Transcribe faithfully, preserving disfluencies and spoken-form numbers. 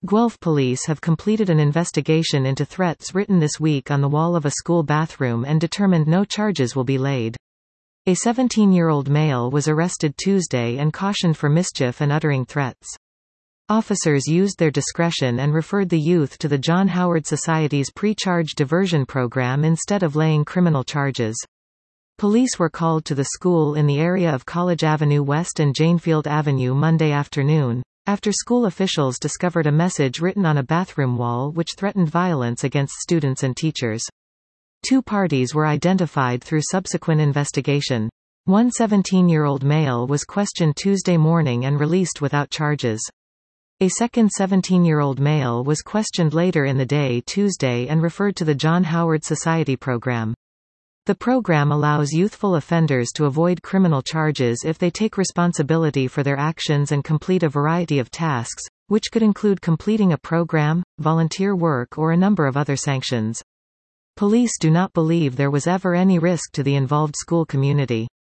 Guelph police have completed an investigation into threats written this week on the wall of a school bathroom and determined no charges will be laid. A seventeen-year-old male was arrested Tuesday and cautioned for mischief and uttering threats. Officers used their discretion and referred the youth to the John Howard Society's pre-charge diversion program instead of laying criminal charges. Police were called to the school in the area of College Avenue West and Janefield Avenue Monday afternoon, after school officials discovered a message written on a bathroom wall which threatened violence against students and teachers. Two parties were identified through subsequent investigation. One seventeen-year-old male was questioned Tuesday morning and released without charges. A second seventeen-year-old male was questioned later in the day Tuesday and referred to the John Howard Society program. The program allows youthful offenders to avoid criminal charges if they take responsibility for their actions and complete a variety of tasks, which could include completing a program, volunteer work or a number of other sanctions. Police do not believe there was ever any risk to the involved school community.